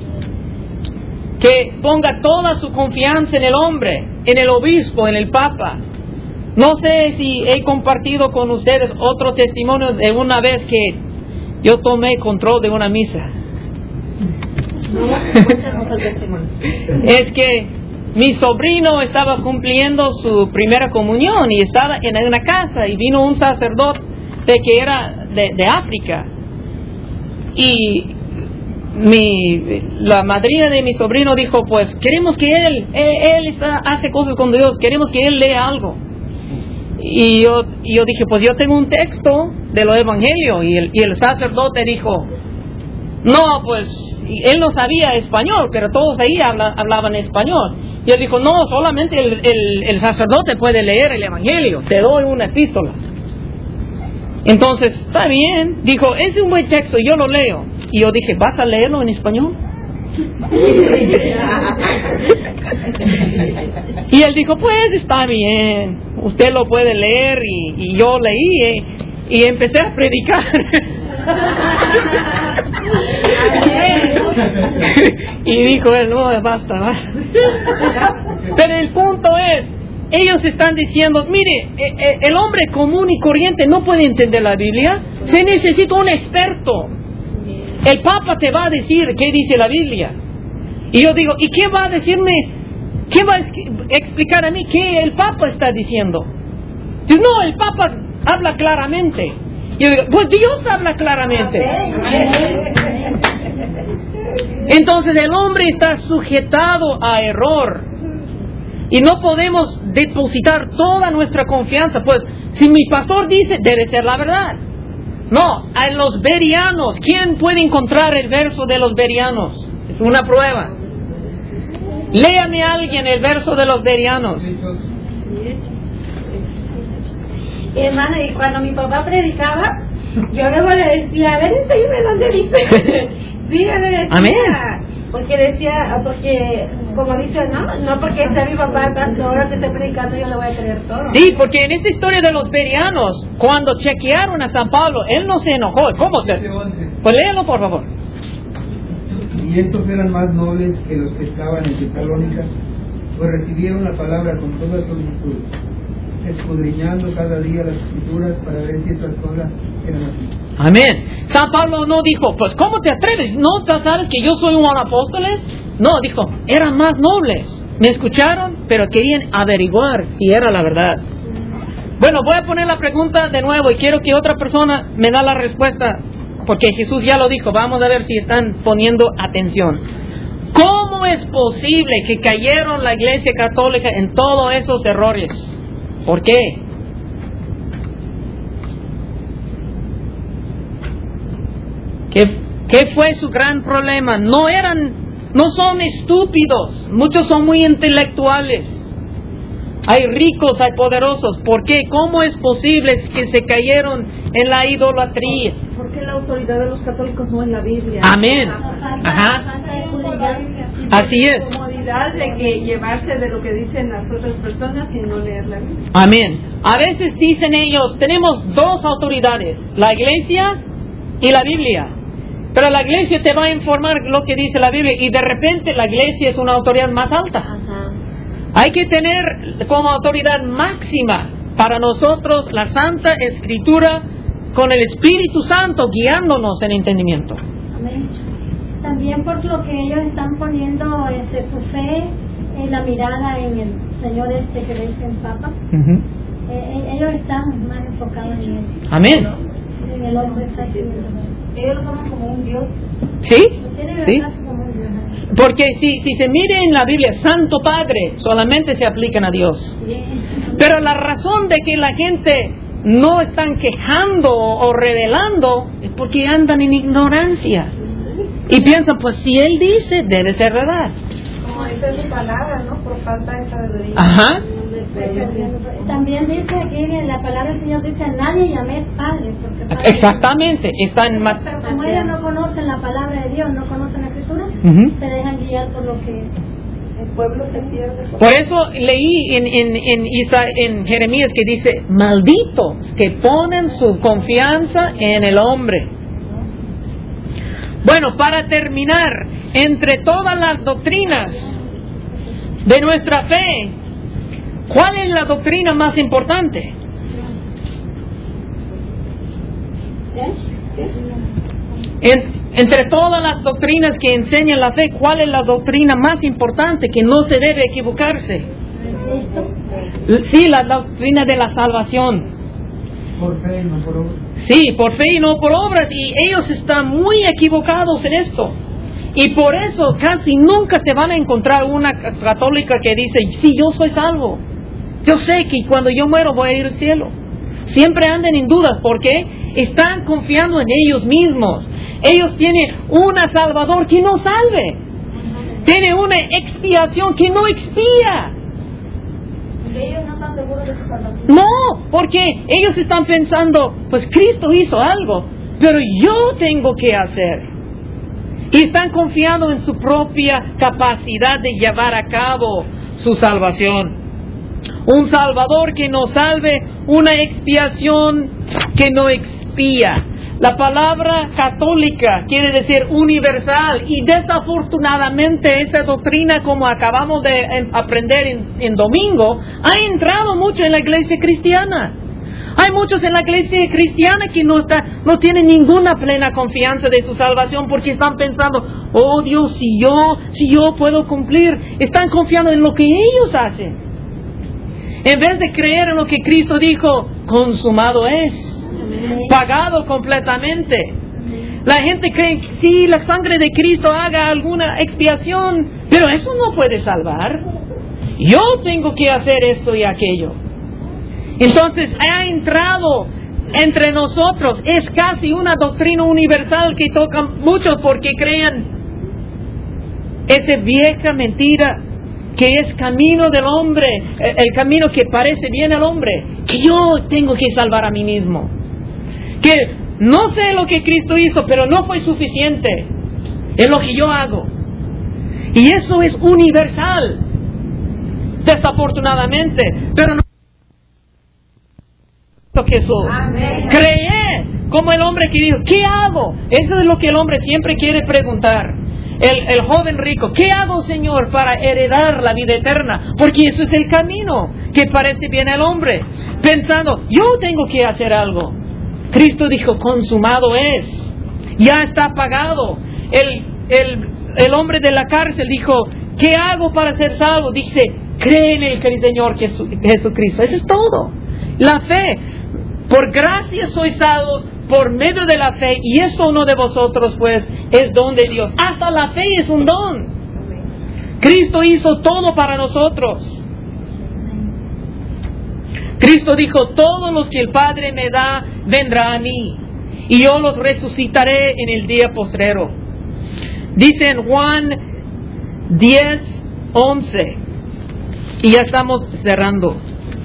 que ponga toda su confianza en el hombre, en el obispo, en el papa. No sé si he compartido con ustedes otro testimonio de una vez que yo tomé control de una misa. Es que mi sobrino estaba cumpliendo su primera comunión y estaba en una casa, y vino un sacerdote que era de África, y la madrina de mi sobrino dijo: pues queremos que él hace cosas con Dios, queremos que él lea algo. Y yo dije: pues yo tengo un texto de los evangelios. Y el sacerdote dijo: no, pues él no sabía español, pero todos ahí hablaban español. Y él dijo: no, solamente el sacerdote puede leer el evangelio, te doy una epístola. Entonces, está bien, dijo: es un buen texto, yo lo leo. Y yo dije: ¿vas a leerlo en español? Y él dijo: pues está bien, usted lo puede leer. Y yo leí y empecé a predicar. Y dijo él: no, basta. Pero el punto es, ellos están diciendo: mire, el hombre común y corriente no puede entender la Biblia, se necesita un experto. El Papa te va a decir qué dice la Biblia. Y yo digo: ¿y qué va a decirme? ¿Qué va a explicar a mí qué el Papa está diciendo? Dice, no, el Papa habla claramente. Y yo digo, pues Dios habla claramente. Entonces el hombre está sujetado a error. Y no podemos depositar toda nuestra confianza. Pues, si mi pastor dice, debe ser la verdad. No, a los bereanos, ¿quién puede encontrar el verso de los bereanos? Es una prueba. Léame a alguien el verso de los bereanos. Hermano, y cuando mi papá predicaba, yo luego le decía, a ver, enséñame dónde dice. Sí, yo le decía. Amén. Porque como dice, no porque esté mi papá pastor que esté predicando, yo le voy a creer todo. Sí, porque en esta historia de los bereanos, cuando chequearon a San Pablo, él no se enojó. ¿Cómo se? Pues léalo, por favor. Y estos eran más nobles que los que estaban en Tesalónica, pues recibieron la palabra con toda solicitud, escudriñando cada día las escrituras para ver si estas cosas eran así. Amén. San Pablo no dijo, pues ¿cómo te atreves? ¿No sabes que yo soy un apóstoles? No, dijo, eran más nobles. Me escucharon, pero querían averiguar si era la verdad. Bueno, voy a poner la pregunta de nuevo y quiero que otra persona me da la respuesta, porque Jesús ya lo dijo. Vamos a ver si están poniendo atención. ¿Cómo es posible que cayeron la Iglesia Católica en todos esos errores? ¿Por qué? ¿Qué fue su gran problema? No son estúpidos. Muchos son muy intelectuales. Hay ricos, hay poderosos. ¿Por qué? ¿Cómo es posible que se cayeron en la idolatría? Porque la autoridad de los católicos no es la Biblia. Amén. Ajá. Así es. La comodidad de que llevarse de lo que dicen las otras personas y no leer la Biblia. Amén. A veces dicen ellos, tenemos dos autoridades, la Iglesia y la Biblia. Pero la Iglesia te va a informar lo que dice la Biblia y de repente la Iglesia es una autoridad más alta. Ajá. Hay que tener como autoridad máxima para nosotros la Santa Escritura con el Espíritu Santo guiándonos en entendimiento. Amén. También por lo que ellos están poniendo su fe en la mirada en el Señor que le dicen Papa. Ellos están más enfocados en eso. Amén. En el hombre ellos lo toman como un Dios. ¿Sí? ¿Sí? Porque si se mire en la Biblia, Santo Padre, solamente se aplican a Dios. Pero la razón de que la gente no están quejando o revelando es porque andan en ignorancia. Y piensan, pues si Él dice, debe ser verdad. Como esa es su palabra, ¿no? Por falta de sabiduría. Ajá. También dice aquí en la palabra del Señor, dice, a nadie llaméis padre. Porque padre Exactamente. pero como ellos no conocen la palabra de Dios, no conocen la Escritura, se dejan guiar por lo que el pueblo se pierde. Por eso leí en Jeremías que dice, malditos que ponen su confianza en el hombre. Bueno, para terminar, entre todas las doctrinas de nuestra fe, ¿cuál es la doctrina más importante? Entre todas las doctrinas que enseñan la fe, ¿cuál es la doctrina más importante que no se debe equivocarse? Sí, la doctrina de la salvación. Por fe y no por obras. Sí, por fe y no por obras. Y ellos están muy equivocados en esto. Y por eso casi nunca se van a encontrar una católica que dice, sí, yo soy salvo. Yo sé que cuando yo muero voy a ir al cielo. Siempre andan en dudas. ¿Por qué? Están confiando en ellos mismos. Ellos tienen una Salvador que no salve. Tiene una expiación que no expía. Ellos no están seguros de su salvación. No, porque ellos están pensando, pues Cristo hizo algo, pero yo tengo que hacer. Y están confiando en su propia capacidad de llevar a cabo su salvación. Un Salvador que nos salve, una expiación que no expía. La palabra católica quiere decir universal y desafortunadamente esa doctrina, como acabamos de aprender en domingo, ha entrado mucho en la iglesia cristiana. Hay muchos en la iglesia cristiana que no tienen ninguna plena confianza de su salvación porque están pensando, oh Dios, si yo puedo cumplir, están confiando en lo que ellos hacen. En vez de creer en lo que Cristo dijo, consumado es, pagado completamente. La gente cree que sí, la sangre de Cristo haga alguna expiación, pero eso no puede salvar. Yo tengo que hacer esto y aquello. Entonces ha entrado entre nosotros. Es casi una doctrina universal que tocan muchos porque creen esa vieja mentira que es camino del hombre, el camino que parece bien al hombre, que yo tengo que salvar a mí mismo. Que no sé lo que Cristo hizo, pero no fue suficiente. Es lo que yo hago. Y eso es universal, desafortunadamente. Pero no Jesús. Creé como el hombre que dijo, ¿qué hago? Eso es lo que el hombre siempre quiere preguntar. El joven rico, ¿qué hago, Señor, para heredar la vida eterna? Porque eso es el camino que parece bien al hombre. Pensando, yo tengo que hacer algo. Cristo dijo, consumado es. Ya está pagado. El hombre de la cárcel dijo, ¿qué hago para ser salvo? Dice, cree en el Señor Jesucristo. Eso es todo. La fe. Por gracia sois salvos por medio de la fe, y eso no de vosotros, pues es don de Dios. Hasta la fe es un don. Cristo hizo todo para nosotros. Cristo dijo, todos los que el Padre me da, vendrá a mí, y yo los resucitaré en el día postrero. Dice en Juan 10:11, y ya estamos cerrando.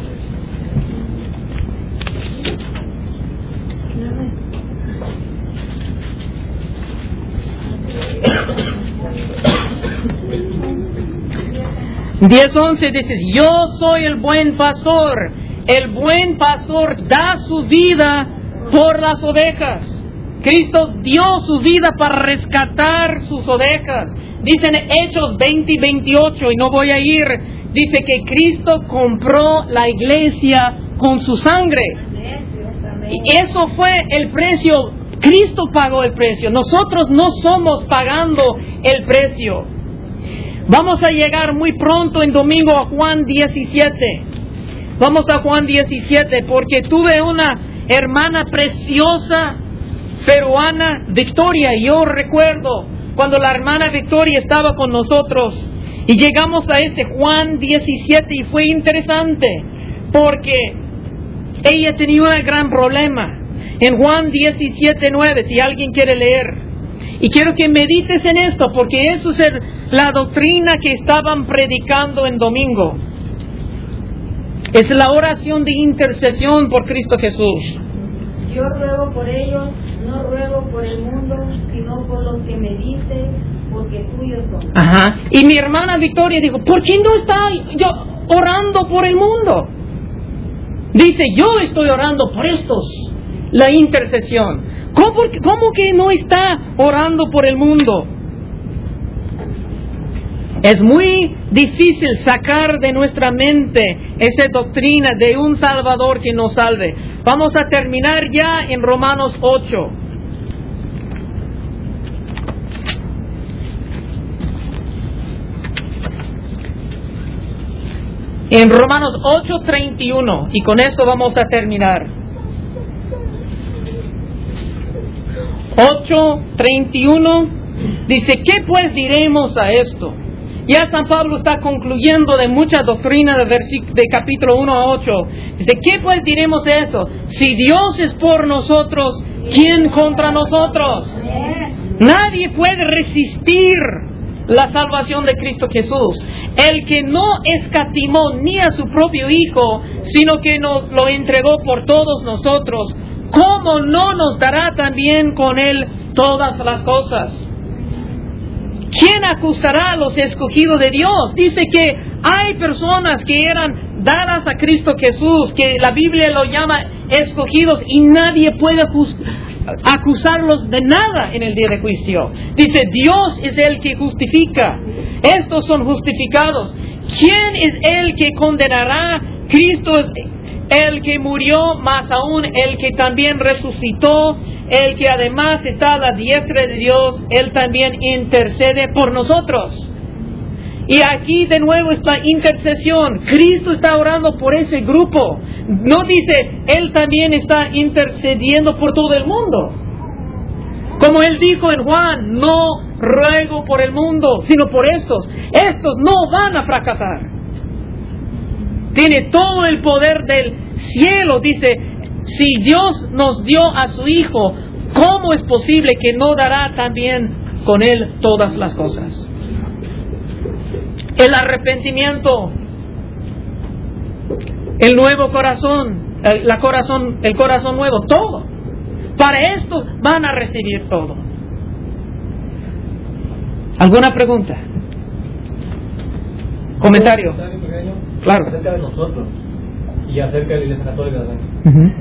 Dice, yo soy el buen pastor. El buen pastor da su vida por las ovejas. Cristo dio su vida para rescatar sus ovejas. Dicen Hechos 20 y 28, y no voy a ir. Dice que Cristo compró la iglesia con su sangre. Y eso fue el precio. Cristo pagó el precio. Nosotros no somos pagando el precio. Vamos a llegar muy pronto en domingo a Juan 17. Vamos a Juan 17 porque tuve una hermana preciosa peruana, Victoria. Yo recuerdo cuando la hermana Victoria estaba con nosotros y llegamos a ese Juan 17 y fue interesante porque ella tenía un gran problema. En Juan 17:9, si alguien quiere leer. Y quiero que medites en esto, porque eso es la doctrina que estaban predicando en domingo. Es la oración de intercesión por Cristo Jesús. Yo ruego por ellos, no ruego por el mundo, sino por los que me dicen, porque tuyos son. Ajá. Y mi hermana Victoria dijo, ¿por qué no está yo orando por el mundo? Dice, yo estoy orando por estos. La intercesión. ¿Cómo que no está orando por el mundo? Es muy difícil sacar de nuestra mente esa doctrina de un Salvador que nos salve. Vamos a terminar ya en Romanos 8. En Romanos 8:31, y con esto vamos a terminar. 8:31 dice, ¿qué pues diremos a esto? Ya San Pablo está concluyendo de mucha doctrina de capítulo 1 a 8. Dice, ¿qué pues diremos a eso? Si Dios es por nosotros, ¿quién contra nosotros? Nadie puede resistir la salvación de Cristo Jesús. El que no escatimó ni a su propio Hijo, sino que nos lo entregó por todos nosotros, ¿cómo no nos dará también con Él todas las cosas? ¿Quién acusará a los escogidos de Dios? Dice que hay personas que eran dadas a Cristo Jesús, que la Biblia lo llama escogidos, y nadie puede acusarlos de nada en el día de juicio. Dice, Dios es el que justifica. Estos son justificados. ¿Quién es el que condenará? Cristo es el que murió, más aún el que también resucitó, el que además está a la diestra de Dios, Él también intercede por nosotros. Y aquí de nuevo está intercesión. Cristo está orando por ese grupo. No dice, Él también está intercediendo por todo el mundo. Como Él dijo en Juan, no ruego por el mundo, sino por estos. Estos no van a fracasar. Tiene todo el poder del cielo. Dice, si Dios nos dio a su Hijo, ¿cómo es posible que no dará también con Él todas las cosas? El arrepentimiento, el nuevo corazón, el corazón nuevo, todo. Para esto van a recibir todo. ¿Alguna pregunta? ¿Comentario? Claro. Acerca de nosotros y acerca de la Iglesia Católica también.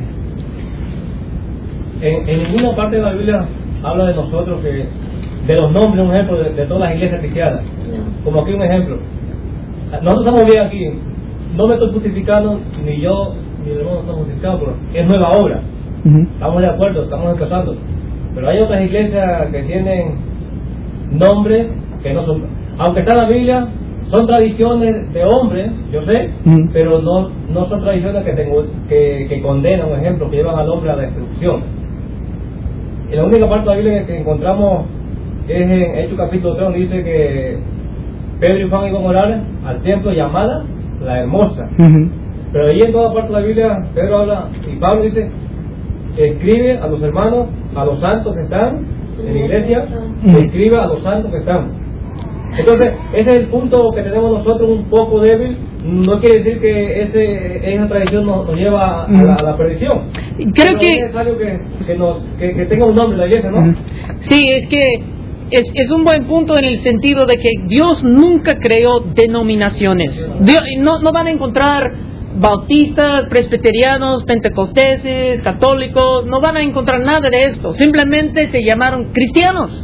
En ninguna parte de la Biblia habla de nosotros, que de los nombres, un ejemplo, de todas las iglesias cristianas. Como aquí un ejemplo. Nosotros estamos bien aquí. No me estoy justificando, ni yo, ni el hermano estamos justificados, pero es nueva obra. Estamos de acuerdo, estamos empezando. Pero hay otras iglesias que tienen nombres que no son, aunque está en la Biblia, son tradiciones de hombres, yo sé, pero no son tradiciones que condenan, un ejemplo, que llevan al hombre a la destrucción. Y la única parte de la Biblia que encontramos es en Hechos capítulo 3, donde dice que Pedro y Juan iban a orar al templo llamada La Hermosa. Pero ahí en toda parte de la Biblia Pedro habla, y Pablo dice, escribe a los hermanos, a los santos que están en la iglesia, escriba a los santos que están. Entonces, ese es el punto que tenemos nosotros un poco débil. No quiere decir que esa tradición nos lleva a la perdición. Creo que es necesario que tenga un nombre la iglesia, ¿no? Sí, es que es un buen punto en el sentido de que Dios nunca creó denominaciones. Dios, no van a encontrar bautistas, presbiterianos, pentecosteses, católicos, no van a encontrar nada de esto. Simplemente se llamaron cristianos.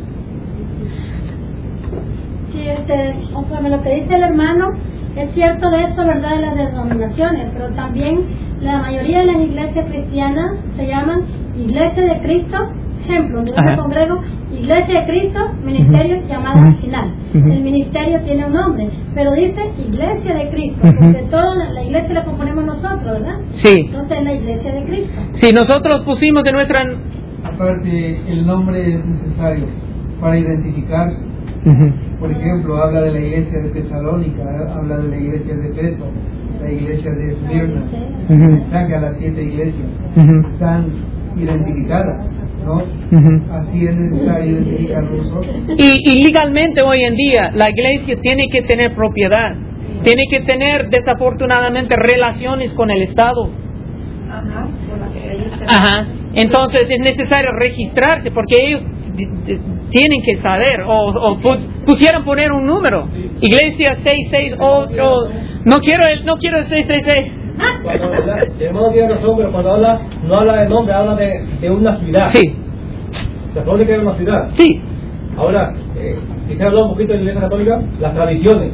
Sí, conforme lo que dice el hermano, es cierto de esto, ¿verdad?, de las denominaciones, pero también la mayoría de las iglesias cristianas se llaman Iglesia de Cristo. Ejemplo, yo me congrego Iglesia de Cristo, ministerio llamada final. El ministerio tiene un nombre, pero dice Iglesia de Cristo, porque toda la iglesia la componemos nosotros, ¿verdad? Sí. Entonces es la Iglesia de Cristo. Sí, nosotros pusimos de nuestra... Aparte, el nombre es necesario para identificarse. Por ejemplo, habla de la iglesia de Tesalónica, habla de la iglesia de Efeso, la iglesia de Esmirna, saca las 7 iglesias, están identificadas, ¿no? Así es necesario identificarlos nosotros. Y legalmente hoy en día la iglesia tiene que tener propiedad, tiene que tener desafortunadamente relaciones con el Estado. Entonces es necesario registrarse porque ellos tienen que saber o pusieron poner un número. Iglesia 668. No quiero el 666. El hermano tiene razón, pero cuando no habla de nombre, habla de una ciudad. Sí. Se supone que es una ciudad. Sí. Ahora, si se habla un poquito de la Iglesia Católica, las tradiciones.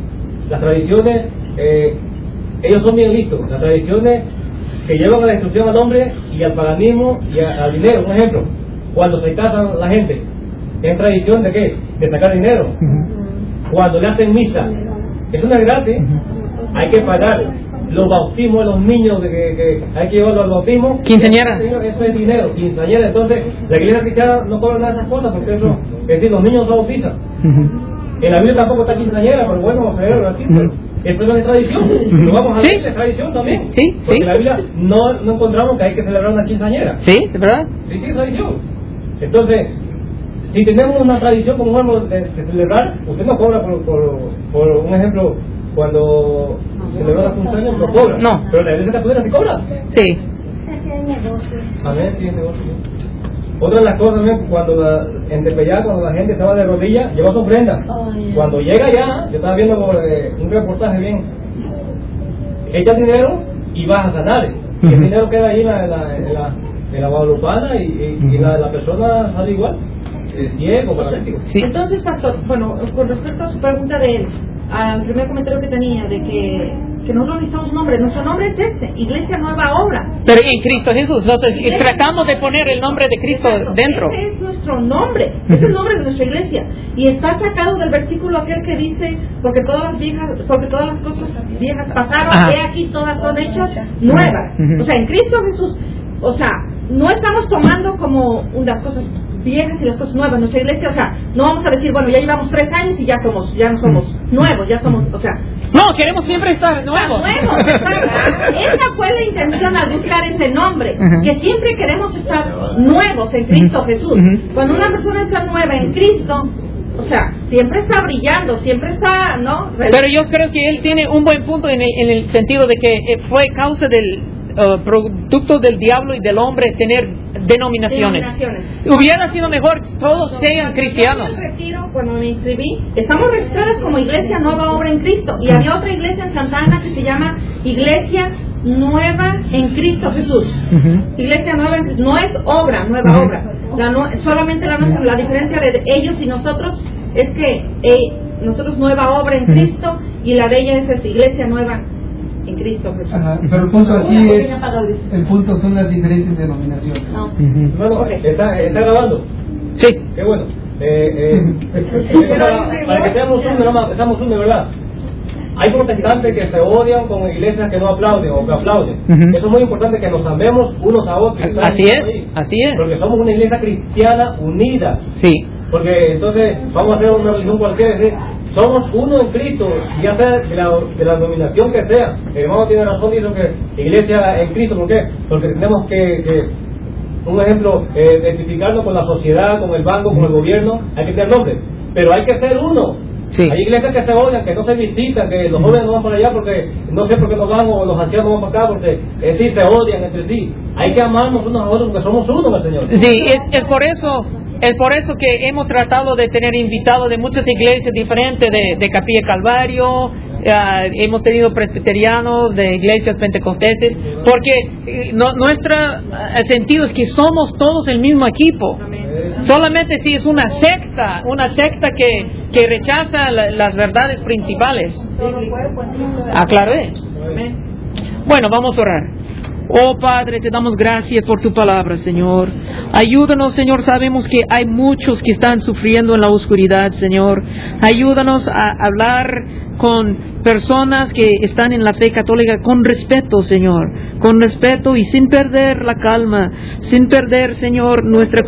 Ellos son bien listos. Las tradiciones que llevan a la destrucción al hombre y al paganismo y al dinero. Un ejemplo, cuando se casan la gente, ¿es tradición de qué? De sacar dinero. Cuando le hacen misa, eso no es gratis, hay que pagar. Los bautismos de los niños, que hay que llevarlos al bautismo, quinceañera, eso es dinero, quinceañera. Entonces la iglesia cristiana no cobra nada de esas cosas, porque eso, es decir, los niños no bautizan. En la Biblia tampoco está quinceañera, pero bueno, vamos a verlo aquí, pero esto no es tradición, lo vamos a ver, es tradición también, porque en la Biblia no encontramos que hay que celebrar una quinceañera. Sí, ¿de verdad? Sí, es tradición. Entonces, si tenemos una tradición como vamos de celebrar, usted no cobra por un ejemplo. Cuando celebra la cumpleaños no cobra. No. Pero la iglesia católica sí cobra. Sí. Amén, sí, es negocio. Otra de las cosas también, cuando en Tepeyá, cuando la gente estaba de rodillas, lleva su ofrenda. Cuando llega ya, yo estaba viendo un reportaje bien, echa dinero y vas a sanar. Y el dinero queda ahí en la guadalupana y la persona sale igual. Ciego, paralítico. Sí. Entonces, pastor, bueno, con respecto a su pregunta de él, al primer comentario que tenía de que nosotros necesitamos un nombre, nuestro nombre es Iglesia Nueva Obra. Pero en Cristo Jesús, nosotros tratamos de poner el nombre de Cristo dentro. Ese es nuestro nombre, es el nombre de nuestra iglesia, y está sacado del versículo aquel que dice, porque todas las cosas viejas pasaron, he aquí todas son hechas nuevas. O sea, en Cristo Jesús, o sea, no estamos tomando como las cosas viejas y las cosas nuevas. Nuestra iglesia, o sea, no vamos a decir, bueno, ya llevamos 3 años y ya no somos nuevos, ya somos, o sea, no, queremos siempre estar nuevos. Esa fue la intención al buscar ese nombre, que siempre queremos estar nuevos en Cristo Jesús. Cuando una persona está nueva en Cristo, o sea, siempre está brillando, siempre está, ¿no? Pero yo creo que él tiene un buen punto en el sentido de que fue causa del producto del diablo y del hombre tener denominaciones. Hubiera sido mejor que todos sean cristianos. Yo en el retiro, cuando me inscribí, estamos registradas como Iglesia Nueva Obra en Cristo, y había otra iglesia en Santa Ana que se llama Iglesia Nueva en Cristo Jesús. Iglesia Nueva en Cristo, no es obra, nueva obra. Solamente la diferencia de ellos y nosotros es que nosotros Nueva Obra en Cristo, y la de ella es Iglesia Nueva en Cristo Jesús. Pero el punto aquí es, el punto son las diferentes denominaciones. Bueno, ¿está grabando? Sí. Qué bueno. Para que seamos uno, ¿verdad? Hay protestantes que se odian con iglesias que no aplauden o que aplauden. Eso es muy importante, que nos amemos unos a otros. Así es. Porque somos una iglesia cristiana unida. Sí. Porque entonces vamos a hacer una religión cualquiera, es decir, somos uno en Cristo, ya sea de la denominación que sea. El hermano tiene razón, dice que iglesia en Cristo, ¿por qué? Porque tenemos que un ejemplo, identificarnos con la sociedad, con el banco, con el gobierno, hay que tener nombre, pero hay que ser uno. Sí. Hay iglesias que se odian, que no se visitan, que los jóvenes no van para allá porque no sé por qué no van, o los ancianos no van para acá porque sí se odian entre sí. Hay que amarnos unos a otros porque somos uno, mi Señor. Sí, es por eso que hemos tratado de tener invitados de muchas iglesias diferentes, de Capilla Calvario, hemos tenido presbiterianos, de iglesias pentecosteses, porque nuestro sentido es que somos todos el mismo equipo. Solamente si es una secta que rechaza las verdades principales. Aclaré. Bueno, vamos a orar. Oh Padre, te damos gracias por tu palabra, Señor. Ayúdanos, Señor, sabemos que hay muchos que están sufriendo en la oscuridad, Señor. Ayúdanos a hablar con personas que están en la fe católica con respeto, Señor. Con respeto y sin perder la calma, sin perder, Señor,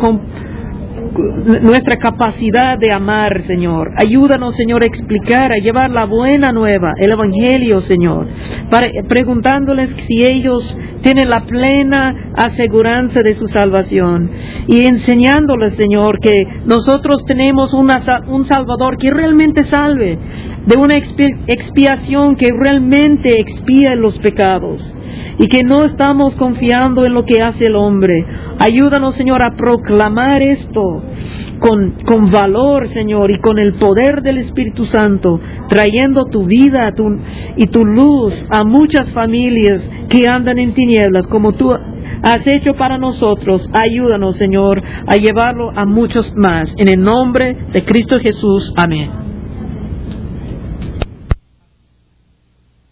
nuestra capacidad de amar, Señor. Ayúdanos, Señor, a explicar, a llevar la buena nueva, el Evangelio, Señor, preguntándoles si ellos tienen la plena aseguranza de su salvación, y enseñándoles, Señor, que nosotros tenemos un Salvador que realmente salve, de una expiación que realmente expía los pecados, y que no estamos confiando en lo que hace el hombre. Ayúdanos, Señor, a proclamar esto con valor, Señor, y con el poder del Espíritu Santo, trayendo tu vida y tu luz a muchas familias que andan en tinieblas, como tú has hecho para nosotros. Ayúdanos, Señor, a llevarlo a muchos más. En el nombre de Cristo Jesús. Amén.